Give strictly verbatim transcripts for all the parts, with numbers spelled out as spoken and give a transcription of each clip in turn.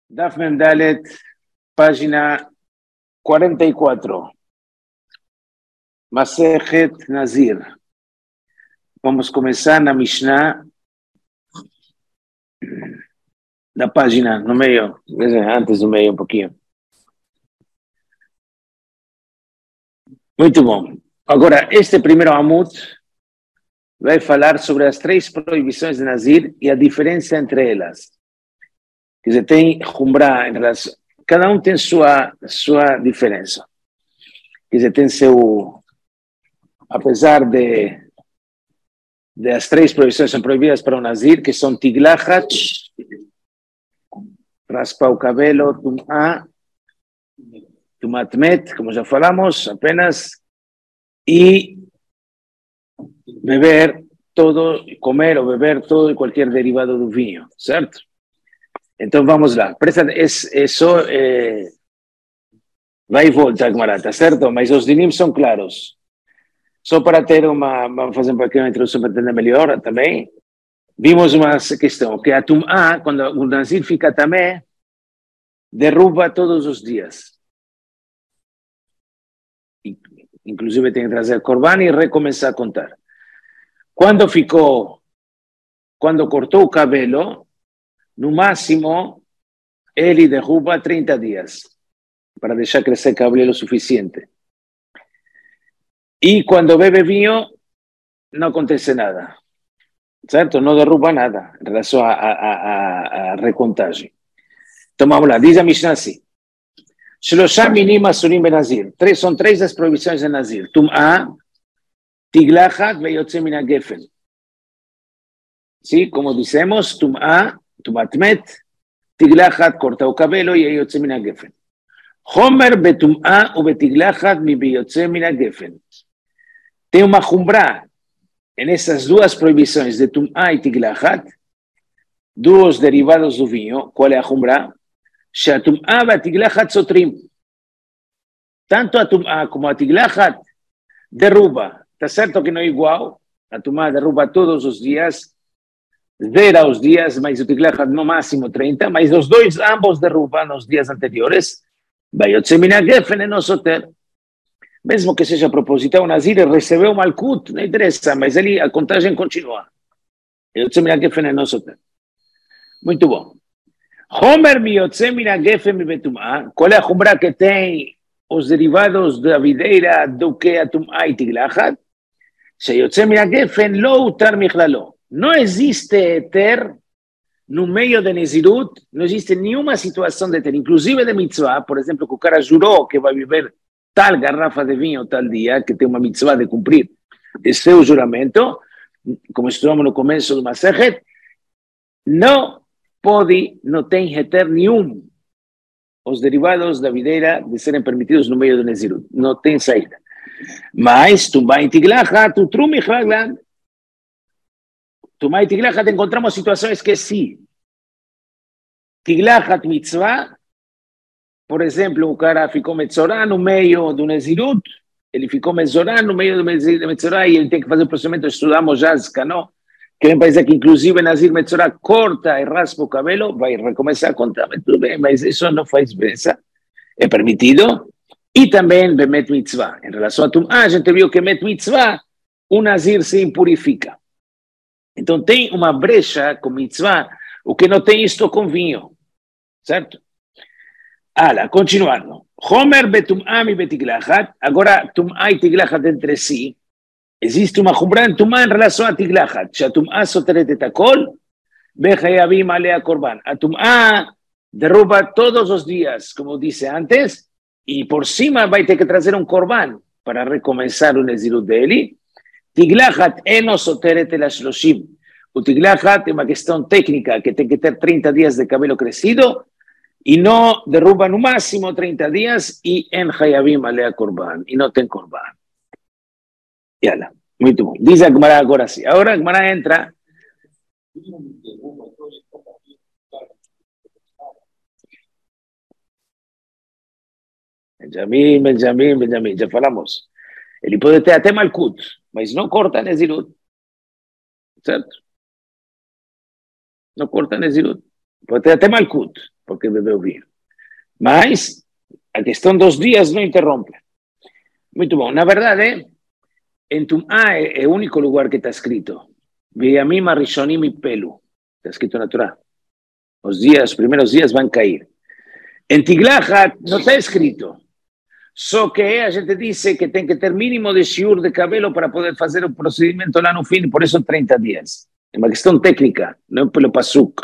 Daf Mendalet, página cuarenta y cuatro. Masejet Nazir. Vamos começar na Mishnah, na página, no meio, antes do meio um pouquinho. Muito bom. Agora, este primeiro Amud vai falar sobre as três proibições de Nazir e a diferença entre elas. Quer dizer, tem Humra em relação... Cada um tem sua, sua diferença. Quer dizer, tem seu... Apesar de, de as três proibições são proibidas para o Nazir, que são Tiglachat, raspar o cabelo, Tum'a, Tumatmet, como já falamos, apenas, e beber todo, comer ou beber todo e qualquer derivado do vinho, certo? Então vamos lá. Presta, é, é só é, vai e volta, Gmará, tá certo? Mas os dinim são claros. Só para ter uma, vamos fazer uma pequena introdução para entender melhor também. Vimos uma questão, que a Tum'a, quando o Nazir fica tamé, derruba todos os dias. Inclusive tem que trazer Corban e recomeçar a contar. Quando ficou, quando cortou o cabelo, no máximo, ele derruba trinta dias, para deixar crescer cabelo o suficiente. E quando bebe vinho, não acontece nada, certo? Não derruba nada em relação à recontagem. Então vamos lá, diz a Mishnah assim. Shlosha minim asurim benazir. Três, são três as proibições de Nazir. Tum'a, tiglachat veyotze min hagefen. Sim, como dissemos, Tum'a, Tumatmet, tiglachat, corta o cabelo e veyotze min hagefen. Homer betum'a u betiglachat mi veyotze min hagefen. Tem uma Humra nessas duas proibições de Tum'a e Tiglachat, dois derivados do vinho. Qual é a Humra? She'atum'a v'atiglachat sotrim. Tanto a Tum'a como a Tiglachat derruba. Está certo que não é igual. A Tum'a derruba todos os dias, zera os dias, mas o Tiglachat no máximo trinta, mas os dois, ambos derrubam nos dias anteriores. Veyotze min hagefen eno soter. Mesmo que seja proposital, o Nazir recebeu o Malkut, não interessa, mas ele, a contagem continua. Yotze min hagefen eno soter. Muito bom. Homer mi yotze min hagefen mi betum'a. Qual é a Humra que tem os derivados da videira do que a Tum'a e Tiglachat? Se yotze min hagefen lo utar michlalo. Não existe eter no meio de Nezirut, não existe nenhuma situação de eter, inclusive de mitzvah, por exemplo, que o cara jurou que vai viver tal garrafa de vinho tal dia, que tem uma mitzvah de cumprir esse seu juramento, como estudamos no começo do Masejet, não pode, não tem heter nenhum os derivados da videira de serem permitidos no meio do Nezirut. Não tem saída. Mas, Tum'a e Tiglachat, utrum michlaglan. Tum'a e Tiglachat encontramos situações que sim. Tiglachat mitzvah, por exemplo, o cara ficou metzorá no meio do Nezirut, ele ficou metzorá no meio do metzorá e ele tem que fazer o procedimento, estudamos já, Zkanó, que vem para dizer que inclusive Nazir metzorá corta e raspa o cabelo, vai recomeçar a contar, tudo bem, mas isso não faz diferença, é permitido. E também bemet mitzvah, em relação a Tum'a, a gente viu que met mitzvah, o Nazir se impurifica. Então tem uma brecha com mitzvah, o que não tem isto com vinho, certo? Ala, continuando. Homer betum'a mi betiglachat. Agora, Tum'a e Tiglachat entre si. Existe uma Humra em Tum'a em relação a Tiglachat. She'atum'a soteret et hakol, vechayavim alea korban. A Tum'a derruba todos os dias, como disse antes, e por cima vai ter que trazer um korban para recomeçar o Nezirut dele. Tiglachat eno soteret el shloshim. O Tiglachat é uma questão técnica, que tem que ter trinta dias de cabelo crescido, e não derruba no máximo trinta dias e en Hayabim alea Korban, e não tem Korban. Yala, muito bom. Diz a Gmará agora sim. Agora a Gmará entra. Benjamin, Benjamin, Benjamin, já falamos. Ele pode ter até Malkut, mas não corta Nezirut. Certo? Não corta Nezirut. Pode ter até Malkut. porque bebeu vinho. Mas a questão dos dias não interrompe. Muito bom. Na verdade, em Tum'á é, é o único lugar que está escrito. Veyamim Arishonim e Pelu. Está escrito na Torá. Os dias, os primeiros dias vão cair. Em Tiglahat não está escrito. Só que a gente disse que tem que ter mínimo de shiur de cabelo para poder fazer o procedimento lá no fim, por isso trinta dias. É uma questão técnica, não é pelo pasuk.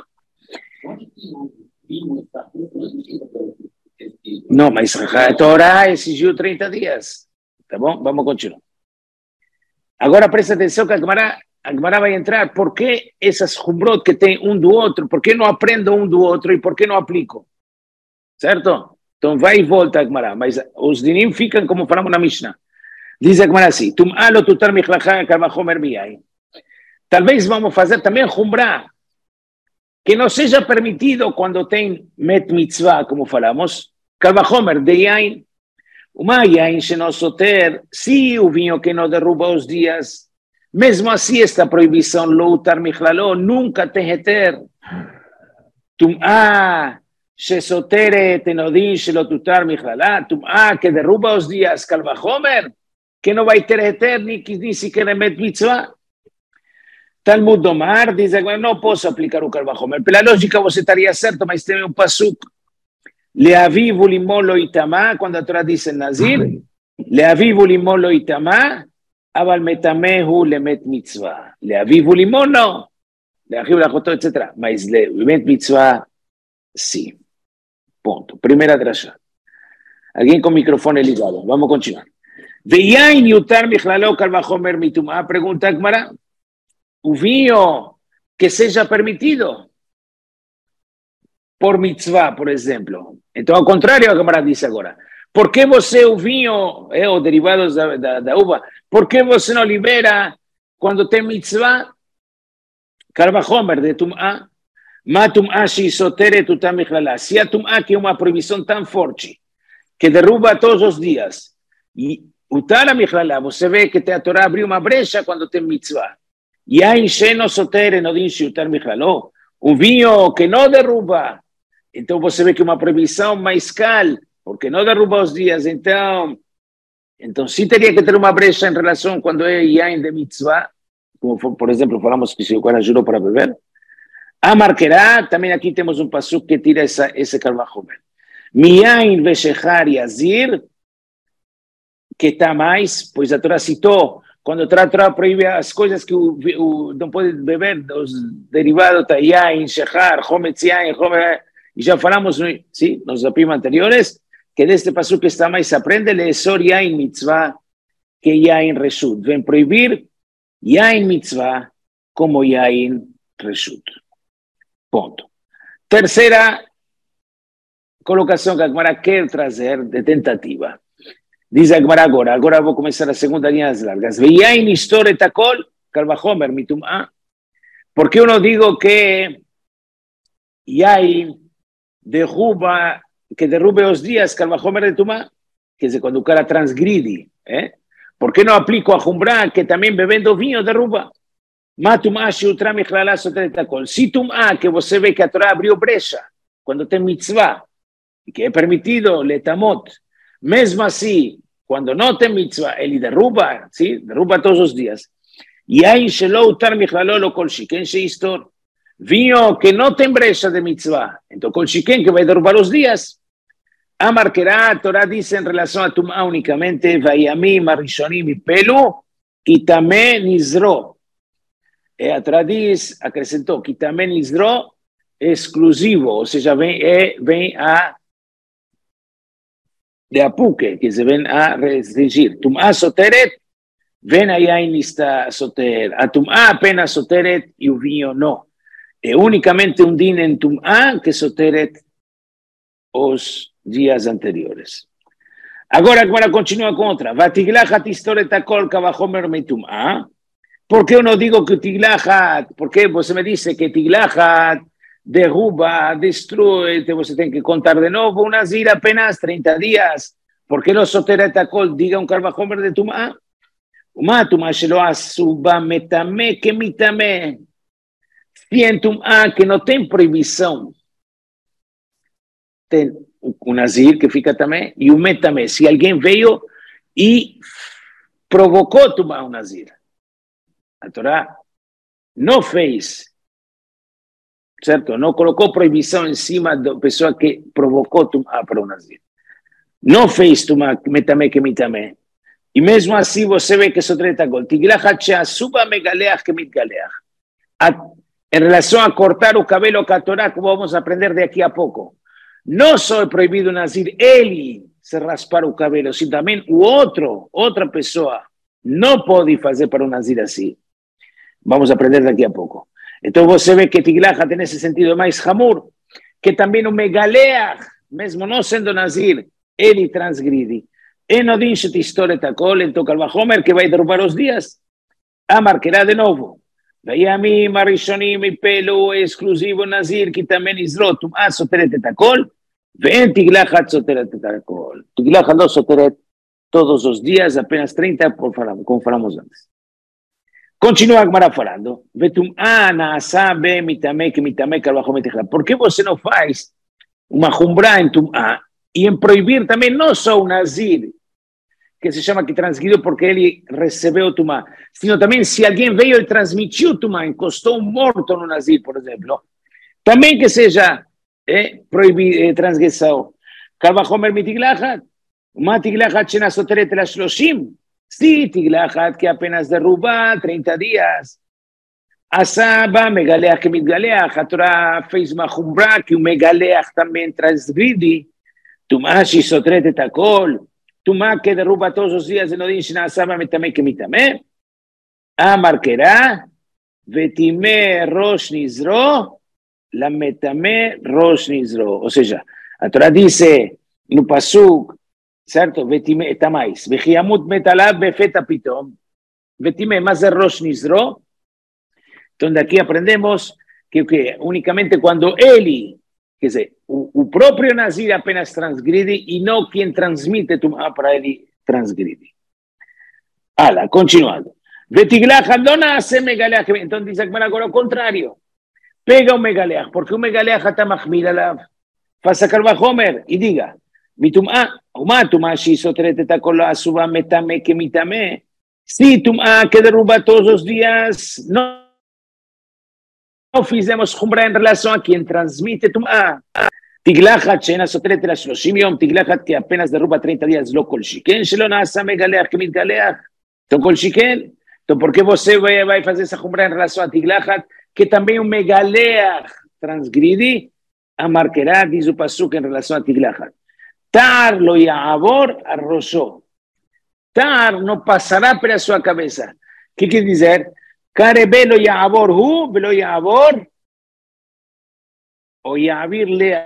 Não, mas a Torá exigiu trinta dias. Tá bom? Vamos continuar. Agora presta atenção que a Gemara, a Gemara vai entrar. Por que essas humbrot que tem um do outro? Por que não aprendo um do outro e por que não aplico? Certo? Então vai e volta a Gemara. Mas os dinim ficam como falamos na Mishnah. Diz a Gemara assim. Tum'á lo tutar michlachá kalvachomer miyai. Talvez vamos fazer também humbrá. Que não seja permitido quando tem met mitzvah, como falamos. Kalvachomer de yain. Uma yain shenosoter. Se o vinho que não derruba os dias. Mesmo assim esta proibição lo utar michlalo nunca tem heter. Tum'á. Shesoteret enodin shelotutar michlala, tum'á, que derruba os dias, kalvachomer, que não vai ter heter, nem, nem sequer met mitzvah. Talmud Domar diz agora, não posso aplicar o kalvachomer. Pela lógica você estaria certo, mas tem um pasuk. Leavivu limolo itamá, quando a Torá diz em Nazir, leavivu limolo itamá, aval metamehu lemet mitzvah. Leavivu limolo, leavivu lachotó, etcétera. Mas lemet mitzvah, sim. Ponto. Primeira drasha. Alguém com o microfone ligado. Vamos continuar. Veyain yutar michlalo kalvachomer mitumá. Pergunta Gemara. O vinho que seja permitido por mitzvah, por exemplo. Então, ao contrário, a Gemara diz agora. Por que você, o vinho, é, os derivados da, da, da uva, por que você não libera quando tem mitzvah? Kalvachomer de tumá. Matumá shisoteret utam michlala. Se a tumá que é uma proibição tão forte, que derruba todos os dias, e utar michlala, você vê que a Torá abriu uma brecha quando tem mitzvah. E a encheno sotere no diz utar michlalo. Um vinho que não derruba, então você vê que é uma proibição mais cal, porque não derruba os dias. Então, então sim teria que ter uma brecha em relação quando é yain de mitzvah, como por exemplo falamos que se o cara jurou para beber. Amarquerá, também aqui temos um passuco que tira essa, esse kalvachomer. Miyain veshechar yazir, que está mais, pois a Torá citou, quando a Torá proíbe as coisas que o, o, não pode beber, os derivados da yain, shechar, chometz yain, chometz, e já falamos, sim, nos apima anteriores, que deste passuco está mais, aprende leesor yain mitzvah, que yain reshut. Vem proibir yain mitzvah como yain reshut. Ponto. Terceira colocação que a Gemara quer trazer de tentativa. Diz a Gemara agora, agora vou começar a segunda linha das largas. Veyain história takol, kalvachomer mitumá. Porque eu não digo que yain derruba, que derrube os dias, kalvachomer de tumá, quer dizer, quando o cara transgride, eh? Por que não aplico a Jumbrá, que também bebendo vinho derruba? Matumá shiutra michlala sotere takol. Se tumá, que você vê que a Torá abriu brecha, quando tem mitzvah, que é permitido letamot, mesmo assim, quando não tem mitzvah, ele derruba, sim? Derruba todos os dias. E aí, shelo utar michlalo lo kol shiken sheistor. Vinho que não tem brecha de mitzvah, então kol shiken que vai derrubar os dias. Amarquerá, a Torá diz em relação a tumá unicamente, vayamim arishonim e pelu, que também nizro. E a Torá diz, acrescentou, que também nizro exclusivo, ou seja, vem, é, vem a de apuque, que se vem a restringir. Tumá soteret, vem aí a inista soter. A tumá apenas soteret e o vinho não. É unicamente um din em tumá que soteret os dias anteriores. Agora, agora continua com outra. Vatiglachat historet akol kavachomer metumá. Por que eu não digo que tiglachat? Porque você me disse que tiglachat derruba, destrói, então você tem que contar de novo um nazir apenas trinta dias. Por que não soteret akol diga um kavachomer de tumá? Uma tumá shelo asuba metame que mitame. Se em tumá que não tem proibição tem um nazir que fica também, e o met também. Se alguém veio e provocou tomar um nazir. A Torá não fez, certo? Não colocou proibição em cima da pessoa que provocou tomar para o nazir. Não fez tomar metamé que mitamé. E mesmo assim você vê que isso treta gol. Tiglachat she'asuba megaleach que mitgaleach. Em relação a cortar o cabelo com a Torá, como vamos aprender daqui a pouco. Não só é proibido o nazir ele se raspar o cabelo, sino também o outro, outra pessoa, não pode fazer para o nazir assim. Vamos aprender daqui a pouco. Então você vê que Tiglachat tem esse sentido mais hamur, que também o megaleach, mesmo não sendo nazir, ele transgride. E não diz que história está col, então Calvajomer que vai derrubar os dias, a marcará de novo. Vayami Marishonim e pelo exclusivo nazir que também isrotum a soteret etakol, vem Tiglachat soteret etakol. Tiglachat não soteret todos os dias, apenas trinta, como falamos antes. Continua a Gemara falando, vetum ana sabe mitame que mitame Calvajomer tejla. Por que você não faz uma jumbra em tumá e em proibir também não só o nazir, que se chama que transgrediu porque ele recebeu o tumá, sino também se alguém veio e transmitiu o tumá, encostou um morto no nazir, por exemplo, também que seja é, proibido, é, transgressão. Calvajomer mitiglachat, uma tiglachat shena soteret el shloshim, se tiglachat que apenas derruba trinta dias. Asaba, megaleach que mitgaleach, a Torá fez uma jumbra que o megaleach também transgride, tumá shi soteret etakol, tumá que derruba todos os dias, e não diz na asaba metamé que mitamé, a marcará, vetimé rosh nizro, la metamé rosh nizro. Ou seja, a Torá diz no pasuk, certo? Vetimé, está mais, vechiamut metalab befeta pitom, vetimé, mas é rosh nizro. Então daqui aprendemos que, que unicamente quando ele, quer dizer, o, o próprio nazir apenas transgride e não quem transmite tumá para ele transgride. Ala, continuando. Vetiglachat não nasce megaleach. Então diz agora o contrário. Pega o megaleach, porque o megaleach está mahmir alav. Faça Calvajomer e diga, mitumá, uma tumá shi soteret etakol asuba metame que mitame. Se tumá que derruba todos os dias, não não fizemos jumbra em relação a quem transmite tumá. Tiglachat shena soteret el shloshim yom, tiglachat que apenas derruba trinta dias, lo kol shiken, shelo nasa megaleach que mitgaleach. Então, kol shiken, então por que você vai, vai fazer essa jumbra em relação a tiglachat, que também o megaleach transgride, a marcará, diz o pasuk em relação a tiglachat. Tar lo ya'avor arrosó. Tar não passará pela sua cabeça. O que quer dizer? Care belo ya'avor hu, belo ya'avor, o ya'avir le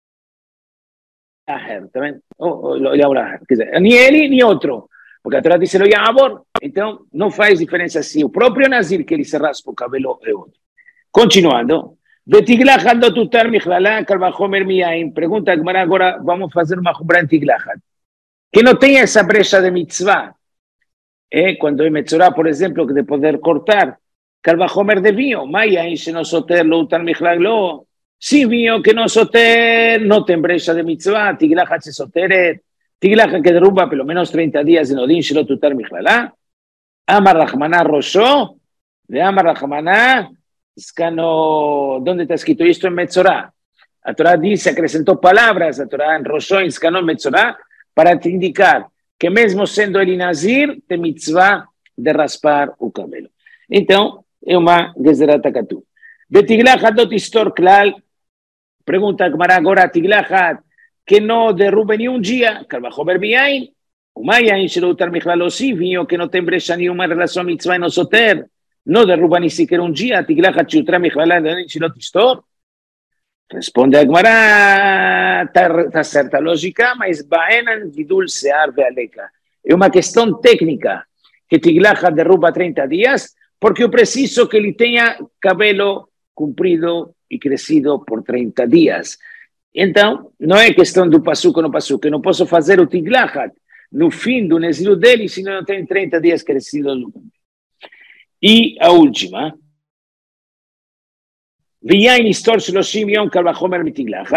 aher, também, o ya'avor aher, quer dizer, nem ele, nem outro, porque a Torá diz lo ya'avor, então não faz diferença assim, o próprio nazir que ele se raspa o cabelo é outro. Continuando, Vetiglachat do tutar michlala, Calvajomer miyaim, pergunta Gemara agora, vamos fazer uma jumbra em tiglachat, que não tem essa brecha de mitzvah. É, quando é metzorá, por exemplo, que de poder cortar, Calvajomer de vinho, Maya, se não soter, lo utar michlaglo, se vinho que não soter, não tem brecha de mitzvah, tiglachat se soteret, tiglachat que derruba pelo menos trinta dias, no din, se lo tutar michlala, Amar Rahmaná rosho, de Amar Rahmaná, escano, ¿dónde está escrito esto en metzorá? A Torá dice, acrescentou palavras, a Torá en rosho, escano en metzorá, para te indicar que mesmo sendo ele nazir, tem mitzvah de raspar o cabelo. Então, é uma gezerat hakatuv. Betiglachat dot histor klal, pergunta Gemara agora, tiglachat, que não derruba nenhum dia, Calvajomer miyain, umayain shelo utar michlal osi, vinho que não tem brecha nenhuma em relação a mitzvah e não soter, não derruba nem sequer um dia, tiglachat shelo utar michlal shelo histor. Responde a Gemara, está certa a lógica, mas baenan gidul sear ve'aleka. É uma questão técnica, que tiglachat derruba trinta dias, porque eu preciso que ele tenha cabelo comprido e crescido por trinta dias. Então, não é questão do pasuk ou no pasuk, eu não posso fazer o tiglachat no fim do nesilo dele, se não tem trinta dias crescido no cabelo. E a última, Viyain histor shloshim yom Calvajomer mitiglachat,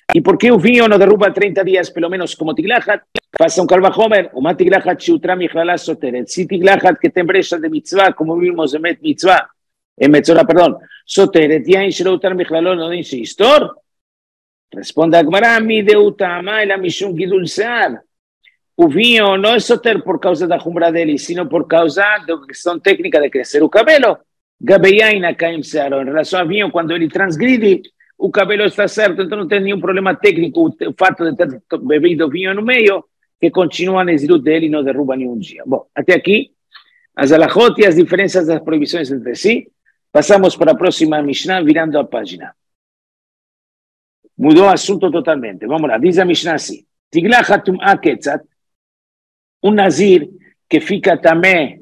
¿Y por qué un vino no derruba treinta días, pelo menos como tiglajat? Pasa un calvajomer, o más tiglajat shiutra michlala soteret. Si tiglajat que te embrechas de mitzvah, como vimos en met mitzvah, en metzora, perdón, soteret, ya en shiutra michlalo no dice histor. Responde Agmará, mi deutama, el amishun gidulzar. O vinho no es soter por causa da jumbra dele, sino por causa da questão técnica de crescer o cabelo. Gabeyaina caim searo. Em relação ao vinho, quando ele transgride, o cabelo está certo, então não tem nenhum problema técnico. O fato de ter bebido vinho no meio, que continua a nesirut dele e não derruba nenhum dia. Bom, até aqui, as alahot e as diferenças das proibições entre si. Passamos para a próxima Mishnah, virando a página. Mudou o assunto totalmente. Vamos lá, diz a Mishnah assim. Tiglachatum aketzat. Um nazir que fica também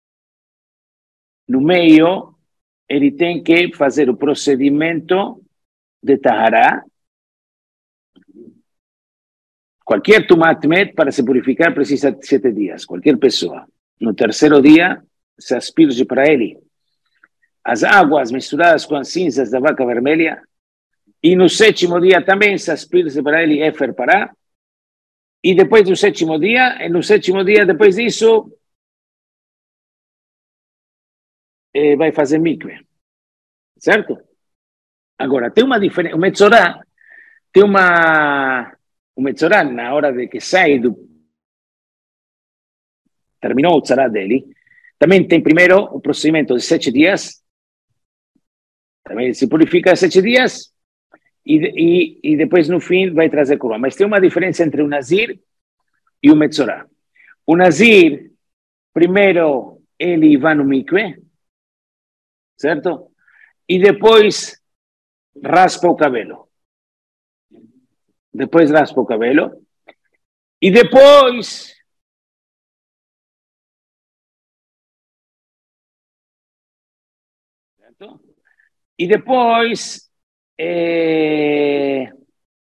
no meio, ele tem que fazer o procedimento de tahará. Qualquer tumatmet para se purificar precisa de sete dias, qualquer pessoa. No terceiro dia, se asperge para ele as águas misturadas com as cinzas da vaca vermelha, e no sétimo dia também se asperge para ele éfer pará. E depois do sétimo dia, no sétimo dia, depois disso, eh, vai fazer mikve. Certo? Agora, tem uma diferença. O metzorá tem uma. O metzorá, na hora de que sai do. Terminou o tzará dele, também tem primeiro o procedimento de sete dias. Também se purifica sete dias. E, e, e depois, no fim, vai trazer Corban. Mas tem uma diferença entre o Nazir e o Metzorá. O Nazir, primeiro, ele vai no mikve, certo? E depois raspa o cabelo. Depois raspa o cabelo. E depois... Certo? E depois... É...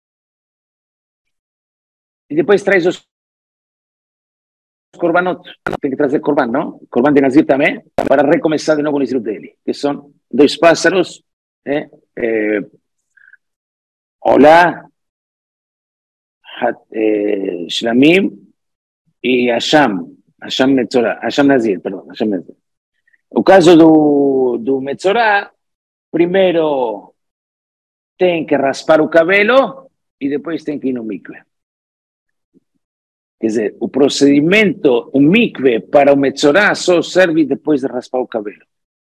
E depois traz os corbanot. Tem que trazer corban, não? Corban de Nazir também, para recomeçar de novo o Nazir dele. Que são dois pássaros. É, é, Olá, é, Shlamim e Hasham. Hasham Metzorá. Hasham Nazir, perdão. Hasham Nazir. O caso do, do Metzorá, primeiro... tem que raspar o cabelo e depois tem que ir no mikve. Quer dizer, o procedimento, o mikve para o metzorá só serve depois de raspar o cabelo.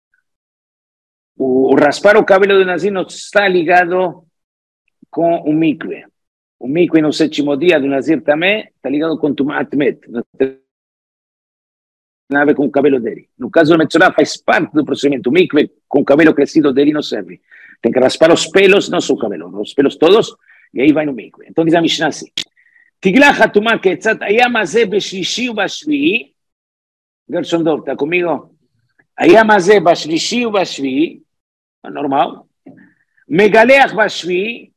O, o raspar o cabelo do Nazir não está ligado com o mikve. O mikve no sétimo dia do Nazir também está ligado com o tumat met. Não tem nada a ver com o cabelo dele. No caso do metzorá faz parte do procedimento. O mikve com o cabelo crescido dele não serve. Tem que raspar os pelos, não só o cabelo, os pelos todos, e aí vai no mikve. Então diz a Mishnah assim, Tiglach hatumah ketzat hayam hazeh b'shlishi ub'shvi'i, Gershon Dov, está comigo? Hayam hazeh b'shlishi ub'shvi'i, normal, megaleach b'shvi'i,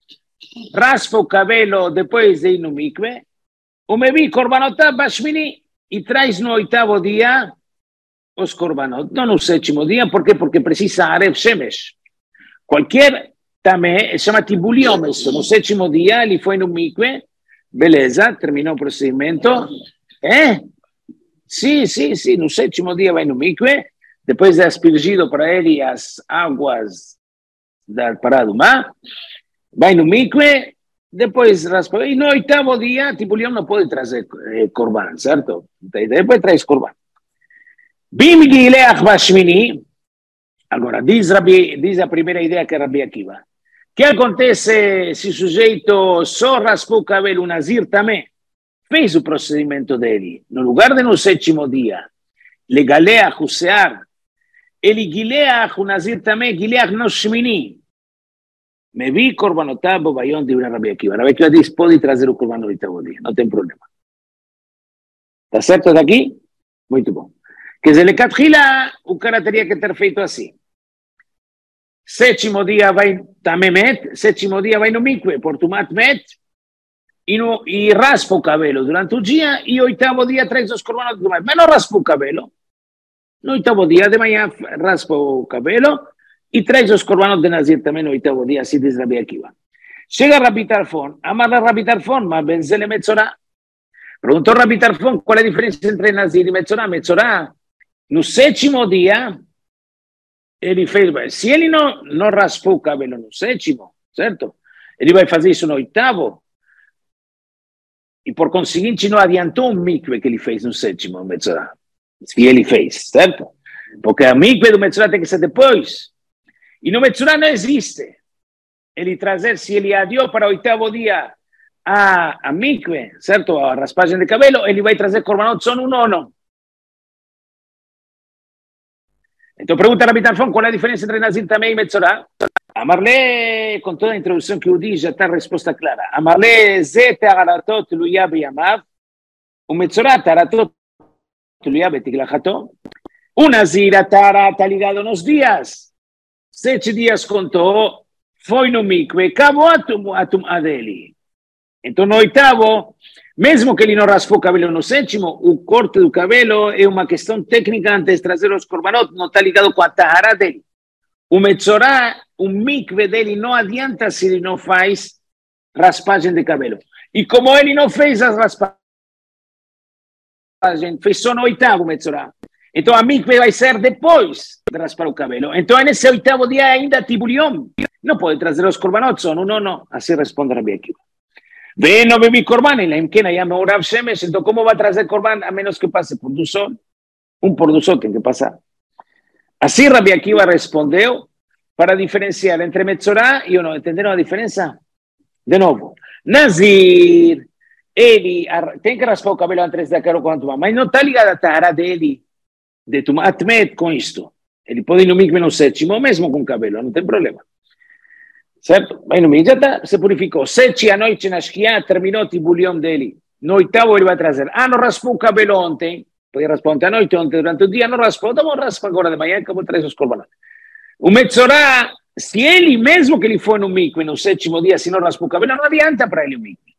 raspa o cabelo depois de ir no mikve, umevi korbanotah b'shmini, e traz no oitavo dia os korbanot, não no sétimo dia, por quê? Porque precisa arev shemesh. Qualquer também, se chama tibuliômes, no sétimo dia ele foi no mikve, beleza, terminou o procedimento, é? Sim, sim, sim, no sétimo dia vai no mikve, depois de aspergido para ele as águas da Paradumá, vai no mikve, depois raspa, e no oitavo dia, tibuliômes não pode trazer eh, korban, certo? Depois traz korban. Bim gileach bashmini. Agora, diz, Rabi, diz a primeira ideia que é Rabi Akiva. O que acontece se o sujeito só raspou o cabelo, o Nazir também fez o procedimento dele? No lugar de no sétimo dia, le galeach o sear, ele gileach o Nazir também, gileach no shmini. Me vi korbanotah bobayon de uma Rabi Akiva. Rabi Akiva diz, pode trazer o korban no oitavo dia, não tem problema. Está certo daqui? Muito bom. Que se le catchila, o cara teria que ter feito assim. Sétimo dia vai também met, sétimo dia vai no mikve, por tumat met, e, no, e raspa o cabelo durante o dia, e oitavo dia traz os korbanot, mas não raspa o cabelo. No oitavo dia de manhã raspa o cabelo, e traz os korbanot de Nazir também no oitavo dia, assim diz Rabi Akiva. Llega Rabbi Tarfon, amarra Rabbi Tarfon, ma benzele mezzorah. Preguntó Rabbi Tarfon, ¿cuál es la diferencia entre Nazir y Metzorah? Metzorah, no sétimo día, ele fez, se ele não, não raspou o cabelo no sétimo, certo? Ele vai fazer isso no oitavo, e por conseguinte não adiantou o mikve que ele fez no sétimo, Metzorah. Se ele fez, certo? Porque a mikve do Metzorah tem que ser depois. E no Metzorah não existe ele trazer, se ele adiou para o oitavo dia a, a mikve, certo? A raspagem de cabelo, ele vai trazer korbanot só no nono. Então pergunta a Rabbi Tarfon, qual é a diferença entre Nazir também e Metzorah? Amarle, com toda a introdução que eu disse, já está a resposta clara. Amarle, ze ta'aratot luya biyamav, o Metzorah ta'aratot luya betiglachato. O Nazir está ligado nos dias. Sete dias contou, foi no mikve, acabou a tum'a dele. Então, no oitavo, mesmo que ele não raspou o cabelo no sétimo, o corte do cabelo é uma questão técnica antes de trazer os korbanot, não está ligado com a tahara dele. O Metzorah, o mikve dele não adianta se ele não faz raspagem de cabelo. E como ele não fez as raspagens, fez só no oitavo Metzorah. Então a mikve vai ser depois de raspar o cabelo. Então nesse oitavo dia ainda tibulion. Não pode trazer os korbanot, só não, não. Assim responde Rabbi Akiva. Vem, não bebi korban, e lá em Kena, me Urav Shemesh, então como vai trazer korban a menos que passe por do sol? Um por do sol tem que passar. Assim Rabbi Akiva respondeu para diferenciar entre Metzorah e o não. Entenderam a diferença? De novo, Nazir, ele tem que raspar o cabelo antes de acabar com a tumá, mas não está ligado a tahara dele, de Tumat Met com isto. Ele pode ir no mikve no sétimo, mesmo com cabelo, não tem problema. Certo? Vai no mikve, já está, se purificou. Sete à noite na Shkia, terminou o tibulion dele. No oitavo ele vai trazer. Ah, não raspou o cabelo ontem. Pode raspar ontem à noite, ontem durante o dia, não raspou. Então vamos raspar agora de manhã, que eu vou trazer os korbanot. O Metzorah, se ele, mesmo que ele for no mikve no sétimo dia, se não raspou o cabelo, não adianta para ele o mikve.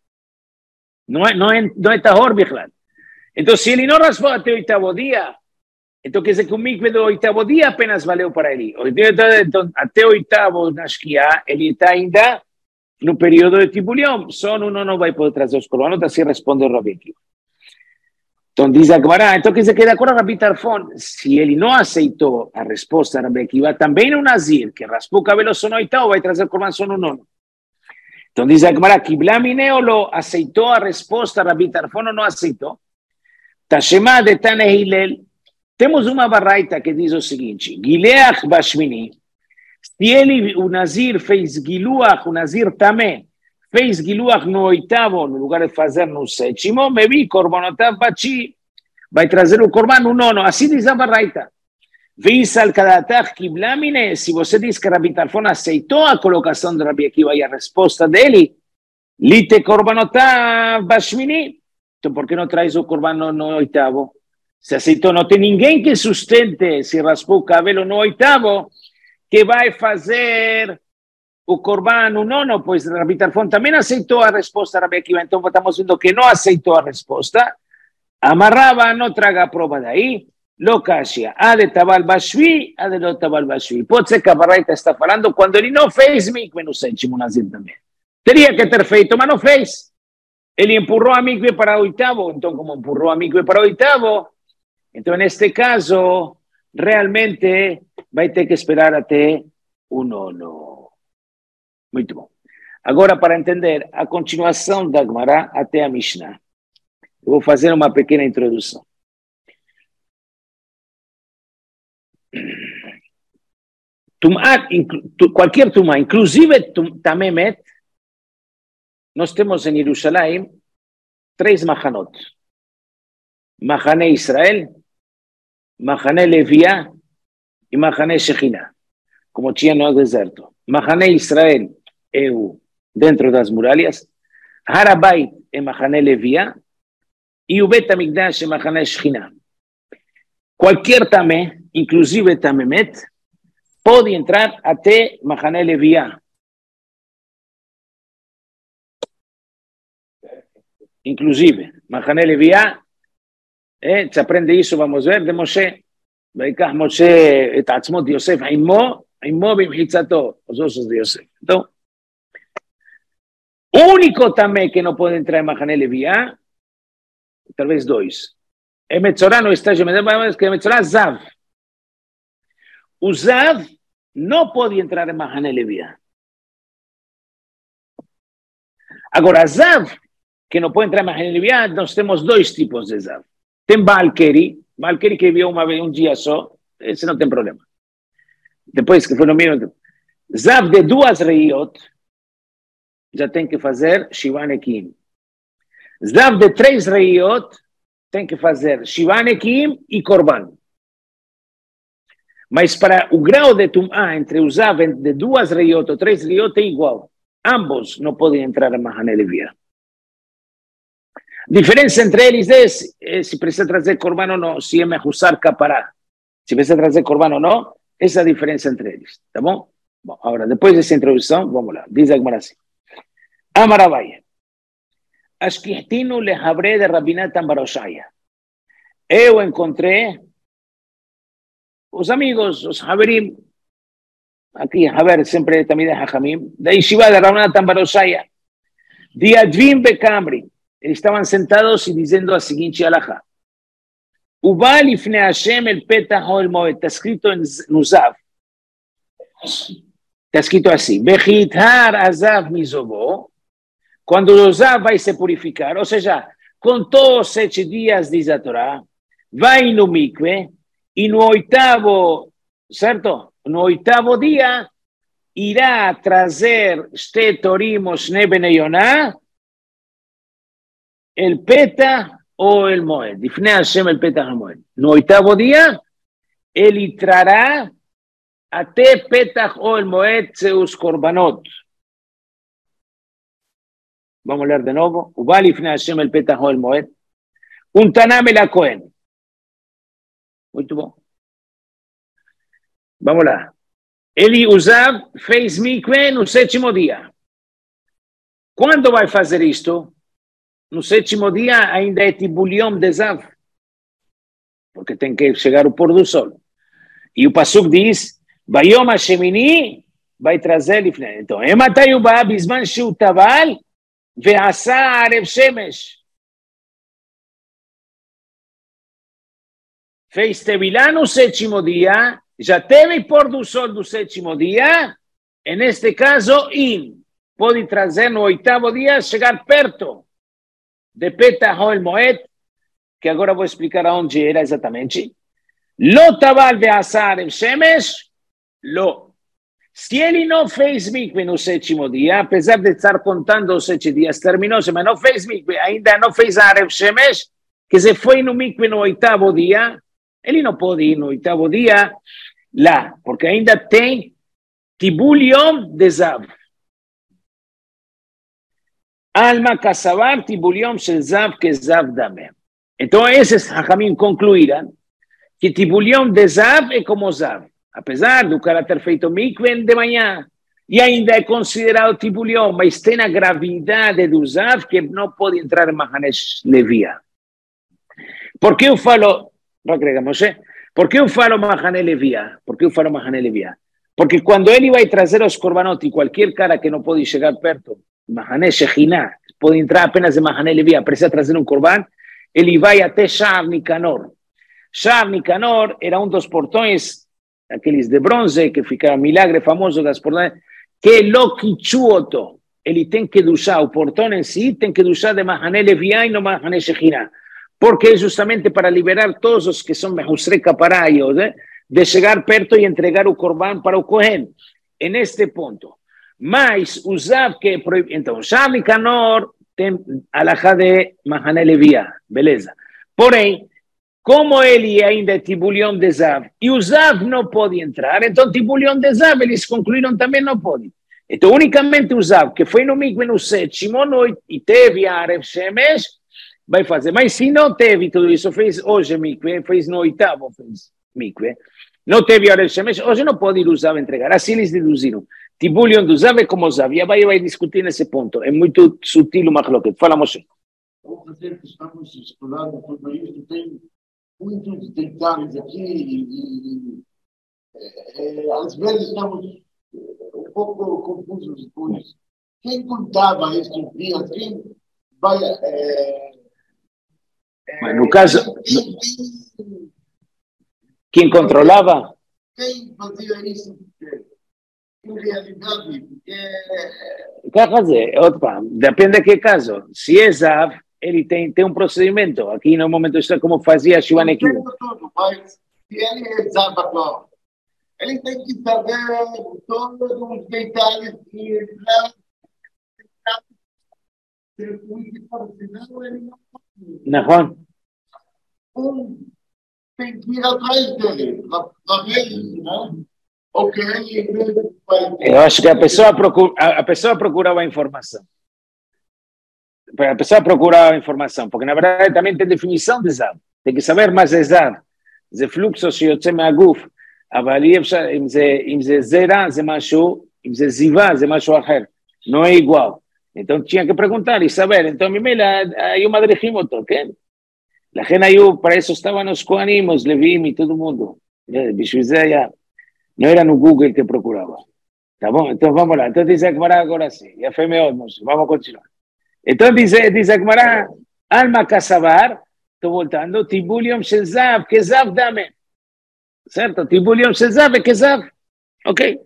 Não é, não é, não é tahor, bichlal. Então, se ele não raspou até o oitavo dia, então quer dizer que o mikve do oitavo dia apenas valeu para ele. Então, até o oitavo na Shkia, ele está ainda no período de tibulion. Só no não vai poder trazer os korbanot, assim responde o Rabbi Akiva. Então diz a Gemara, então quer dizer que de acordo com Rabbi Tarfon, se ele não aceitou a resposta da Rabbi Akiva, também no Nazir, que raspou o cabelo só no oitavo, vai trazer korban só no nono. Então diz a Gemara, Kibla Mineolo aceitou a resposta, Rabbi Tarfon não aceitou. Tashema de Tane Hillel. Temos uma baraita que diz o seguinte, Gileach Bashmini, se ele, o Nazir, fez Giluach, o Nazir também, fez Giluach no oitavo, no lugar de fazer no sétimo, me vi Korbonotav Bachi, vai trazer o Korban no nono, assim diz a baraita. Veisal Kadatach Kiblamine, se você diz que Rabbi Tarfon aceitou a colocação de Rabbi Akiva e a resposta dele, Lite Korbonotav Bashmini, então por que não traz o Korban no, no oitavo? Se aceitou, não tem ninguém que sustente, se raspou o cabelo no oitavo, que vai fazer o Korban no nono, pois Rabbi Tarfon também aceitou a resposta, Rabbi Akiva, então estamos vendo que não aceitou a resposta, amarrava, não traga a prova daí, lo kashia, a de tabal bashvi, a de lo tabal bashvi. Pode ser que a baraita está falando quando ele não fez mikve no sétimo Nazir também. Teria que ter feito, mas não fez. Ele empurrou a mikve para o oitavo, então como empurrou a mikve para o oitavo, então neste caso, realmente vai ter que esperar até o nono. Muito bom. Agora, para entender a continuação da Gemara até a Mishnah, eu vou fazer uma pequena introdução. Tumá, qualquer tumá, inclusive tamemet, nós temos em Jerusalém três machanot. Machané Israel, Machané Leviá e Machané Shekhinah, como tinha no deserto. Machané Israel é o dentro das muralhas, Harabait é Machané Leviá e o Bet HaMikdash é Machané Shekhinah. Qualquer tamé, inclusive tamemet, pode entrar até Machané Leviá. Inclusive, Machané Leviá, eh, se aprende isso, vamos ver, de Moshe. ויקח משה את עצמות יוסף עמו, עמו במחיצתו, os ossos de Yosef. Então, único também que não pode entrar em Mahané Leviá, talvez dois. É Metzorá no estágio, mas que é Metzorá Zav. O Zav não pode entrar em Mahané Leviá. Agora, Zav, que não pode entrar em Mahané Leviá, nós temos dois tipos de Zav. Tem Balkeri, Balkeri que viu uma vez, um dia só, esse não tem problema. Depois que foi no meio, Zav de duas reiot, já tem que fazer Shivanekim. Zav de três reiot, tem que fazer Shivanekim e Korban. Mas para o grau de Tum'á entre o Zav de duas reiot ou três reiot é igual. Ambos não podem entrar em Mahané Leviá. A diferença entre eles é se precisa trazer Korban ou não, se é Mehusar Kapará. Se precisa trazer Korban ou não, essa é a diferença entre eles. Tá bom? Bom, agora, depois dessa introdução, vamos lá. Diz a Gemara assim. Amarabai. Ashkihtinu lehabre de Rabinatan Baroshaya. Eu encontrei os amigos, os Haverim, aqui, Haver, sempre também é Hachamim, da Yeshiva de Rabinatan Baroshaya, de Advim Bekamri. Eles estavam sentados e dizendo a seguinte alahá. Uba lifnei Hashem el petach el moed. Está escrito no Zav. Está escrito assim. Bechithar azav mizobo. Quando o Zav vai se purificar, ou seja, contou sete dias, diz a Torá, vai no mikve, e no oitavo, certo? No oitavo dia, irá trazer este torim shne bnei Yonah, el petach ou el moed. Difnei Hashem el petach el moed. No oitavo dia, ele trará até petach ou el moed seus korbanot. Vamos a ler de novo. Uba lifnei Hashem el petach ou el moed. Un tanam el Cohen. Muito bom. Vamos lá. Ele Uzav fez mikve no sétimo dia. Quando vai fazer isto? No sétimo dia ainda é Tibulion de Zav, porque tem que chegar o pôr do sol. E o Pasuk diz, Bayom Hashemini vai trazer lifnei. Então, Ematay uba bisman shu taval ve'asa arev shemesh. Fez tevilá no sétimo dia, já teve pôr do sol do sétimo dia, e neste caso, in, pode trazer no oitavo dia, chegar perto de Petach el Moed, que agora vou explicar aonde era exatamente. Lo taval ve'asar el shemesh, lo. Se ele não fez mikve no sétimo dia, apesar de estar contando os sete dias, terminou, mas não fez mikve, ainda não fez arev shemesh, que se foi no mikve no oitavo dia, ele não pode ir no oitavo dia lá, porque ainda tem Tibulion de Zav. Alma Kassavar, Tibulion shel Zav, que Zav dame. Então, esses Hachamim concluíram que Tibulion de Zav é como Zav. Apesar do cara ter feito mikve de manhã, e ainda é considerado Tibulion, mas tem a gravidade do Zav que não pode entrar em Mahané Leviá. Por que eu falo, por que eu falo Mahané Leviá? Por que eu falo Mahané Leviá? Porque quando ele vai trazer os korbanot e qualquer cara que não pode chegar perto, Mahané Shekhinah, pode entrar apenas em Mahané Leviá, precisa trazer um korban, ele vai até Sha'ar Nicanor. Sha'ar Nicanor era um dos portões, aqueles de bronze, que fica milagre famoso das portões, que lo kichuoto, ele tem que duchar, o portão em si tem que duchar de Mahané Leviá e não Mahané Shekhinah, porque é justamente para liberar todos os que são Mehusrei Kapará, né? De chegar perto e entregar o korban para o Kohen, é neste ponto. Mas o Zav que é proibido, então, Sha'ar Nicanor tem alahá de Mahané Leviá, beleza. Porém, como ele ainda é Tibulion de Zav, e o Zav não pode entrar, então Tibulion de Zav, eles concluíram também não pode. Então, unicamente o Zav, que foi no mikve no sétimo noite, e teve a Arev Shemesh, vai fazer. Mas se não teve tudo isso, fez hoje mikve, fez no oitavo, fez mikve, não teve a Arev Shemesh, hoje não pode ir o Zav entregar. Assim eles deduziram. Tibulion do Zav é como Zav. E aí vai discutir nesse ponto. É muito sutil o machloket. Fala, Moshe. Vamos fazer que estamos estudando tudo isso, tem muitos detalhes aqui e, e é, às vezes estamos um pouco confusos com isso. quem contava estes dias? Quem vai... É, Mas no caso, quem, quem, quem controlava? quem fazia isso? Em realidade, é, Quer dizer, opa, depende de que caso. Se é Zav, ele tem, tem um procedimento. Aqui no momento está como fazia Shivan Ekim. entendo tudo, mas se ele é Zabacó, ele tem que saber todos os detalhes que senão ele não pode. נכון? Um tem que ir atrás dele, para ver isso, né? Ok, Eu acho que a pessoa, procura, a pessoa procurava informação. A pessoa procurava informação, porque na verdade também tem definição de Zav. tem que saber מה זה זר. זה פלוקסוס שיוצא מהגוף, אבל אי אפשר, אם זה, אם זה זרע, זה משהו, אם זה זיווה, זה משהו אחר. não é igual. Então tinha que perguntar e saber. Então, ממילא, היו מדריכים אותו, כן? לכן היו, para isso estavam os Kohanim, os Levim e todo mundo. בשביל זה היה, não era no Google que procurava. Tá bom? Então vamos lá. Então diz a Gemara agora sim. Já foi meio, vamos continuar. Então diz, diz a Gemara, Alma Kassavar, estou voltando, Tibulium Shel Zav, que Zav dame. Certo? Tibulium Shel Zav, que Zav. Ok?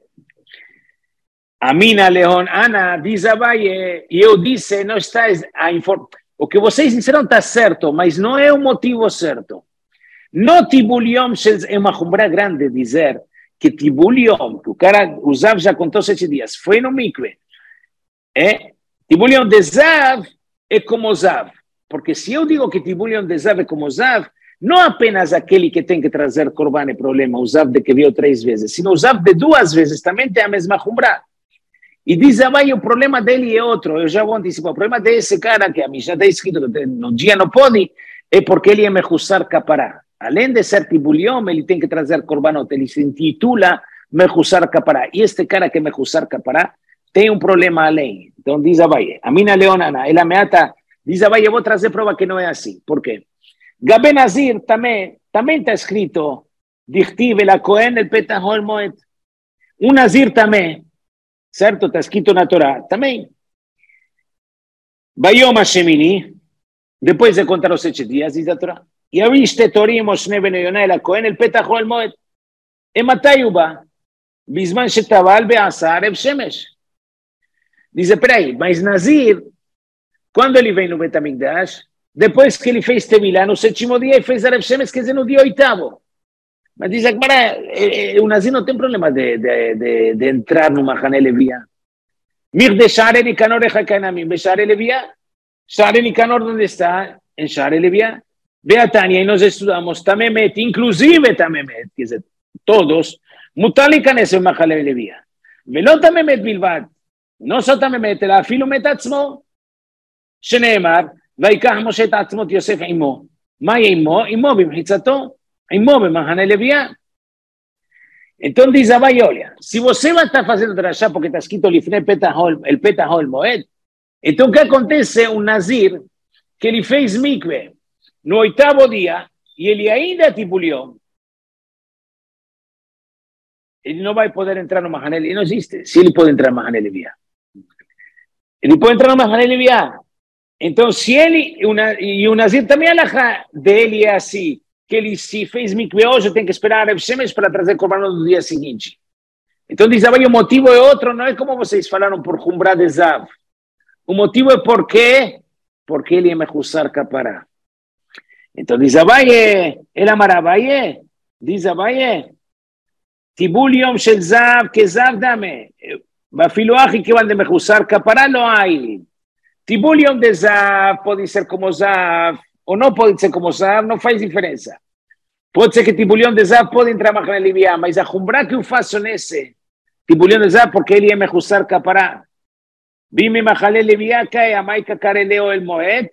Amina Leon, Ana, diz a Baie, e eu disse, não está a informar. O que vocês disseram está certo, mas não é o motivo certo. No Tibulium Shel Zav, é uma chumbra grande dizer que Tibulium, que o cara, o Zav já contou sete dias, foi no mikve. É? Tibulium de Zav é como Zav. Porque se eu digo que Tibulium de Zav é como Zav, não apenas aquele que tem que trazer Korban é problema, o Zav de que veio três vezes, sino o Zav de duas vezes também tem a mesma chumbra. E diz Abai, o problema dele é outro, eu já vou antecipar, o problema desse cara, que a mim já está escrito que no dia não pode, é porque ele é Mechusar Kapará. Além de ser Tibulium, ele tem que trazer Korbanot, ele se intitula Mechusar Kapará. E este cara que é Mechusar Kapará tem um problema além. Então diz Abai, a mina Leonana, ela meata, diz Abai, eu vou trazer prova que não é assim. Por quê? Gabe Nazir também, também está escrito, Dichtiv el Kohen el Petah Hol Moed. Um Nazir também, certo? Está escrito na Torá, também. Bayom Hashemini, depois de contar os sete dias, diz a Torá, יביא שתי תורים או שני בני יונה אל הכהן אל פתח אוהל מועד. מתי הוא בא? בזמן שטבל בעשה ערב שמש. Diz, peraí, mas Nazir, quando ele vem no Betamigdash, depois que ele fez Tevilá no sétimo dia e fez Arev Shemesh, quer dizer, no dia oitavo. Mas diz, o Nazir não tem problema de, de, de, de entrar no Mahané Leviá. Mir de Share Nicanor Echakanamim, de Share Leviá. Share Nicanor, ¿dónde está? En Share Leviá. Beatania, y nos estudamos Tamemet, inclusive Tamemet, quer dizer, todos, Mutar להיכנס במחנה לוויה. ולא Tamemet בלבד, לא só Tamemet, אלא אפילו מת עצמו, שנאמר, ויקח משה את עצמות יוסף עמו. מה עמו? עמו במחיצתו, עמו במחנה לוויה. Então diz a Abai, olha, se você vai estar fazendo drashá porque está escrito Lifnei Petah el Petah Hol Moed, então o que acontece? Um Nazir, que ele fez mikve, no oitavo dia, e ele ainda é Tibulium, ele não vai poder entrar no Mahané, ele não existe. Se ele pode entrar no Mahané Leviá. Ele pode entrar no Mahané Leviá. Então, se ele, uma, e o Nazir também, a alahá dele é assim, que ele se fez mikve hoje, tem que esperar a Shemesh para trazer Korban no dia seguinte. Então, diz Abai, o motivo é outro, não é como vocês falaram por Humbrá de Zav. O motivo é por quê? Porque ele é Mechusar Kapará. Então diz Abai, ele amar Abai, diz Abai, Tibulium Shel Zav, que Zav dame, ואפילו אחי כיוון de Mechusar Kapará לא hay. Tibulium de Zav pode ser como Zav, ou não pode ser como Zav, não faz diferença. Pode ser que Tibulium de Zav pode entrar na Leviá, mas a Humbrá que eu faço nesse Tibulium de Zav, porque ele é Mechusar Kapará. Bime Machale Leviá, cai a Maika Kareleo el Moed.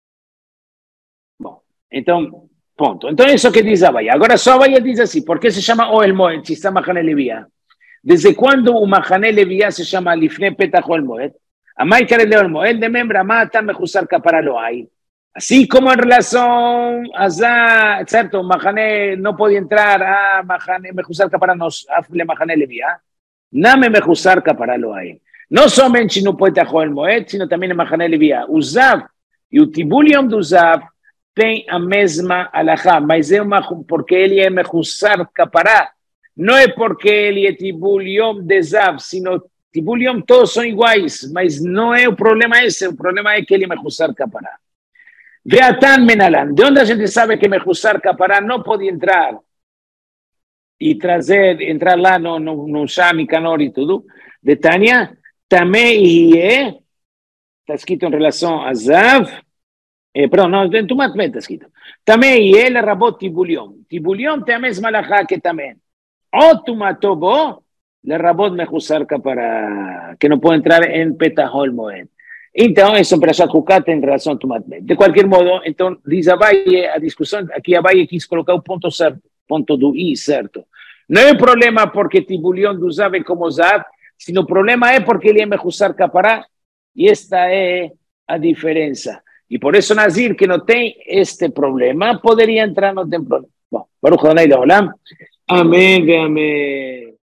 Então, ponto. Então, isso que diz Abai. Agora, só Abai diz assim, por que se chama Oel Moed, se está Mahané Leviá? Desde quando o Mahané Leviá se chama Lifnei Petah Oel Moed? A Mai Karele Oel Moed, de membra, Mata Mechusar Kapará lo hay. Assim como em relação a Zá, certo, o Mahané não pode entrar a Mahané, Mechusar Kapará, não, a Mahané Leviá. Name Mechusar Kapará lo hay. Não somente no Poeta Joel Moed, sino também no Mahané Leviá. O Zav e o Tibul Yom do Zav tem a mesma alahá, mas é uma, porque ele é Mechussar Kapará. Não é porque ele é Tibul Yom de Zav, sino Tibul Yom todos são iguais, mas não é o problema esse, o problema é que ele é Mechussar Kapará. Veatan Menalan, de onde a gente sabe que Mechussar Kapará não pode entrar e trazer, entrar lá no, no, no Sham e Canor e tudo, de Tânia, também é, está escrito em relação a Zav, eh, perdão, não, em Tumat Met está escrito, também ele rabot Tibul Yom, Tibul Yom tem a mesma alahá que também, o Tumatobo, le rabot Mechussar Kapará, que não pode entrar em Petahol Moed. Então, isso é para a Hukat em relação a Tumat Met. De qualquer modo, então, diz Abaye, a discussão, aqui Abaye quis colocar o ponto certo, ponto do I certo. Não é o problema porque Tibul Yom do Zav é como Zav, sino o problema é porque ele é Mechussar Kapará, e esta é a diferença. E por isso Nazir, que não tem este problema, poderia entrar no templo. Bom, Baruch Adonai Leolam. Amém, amém.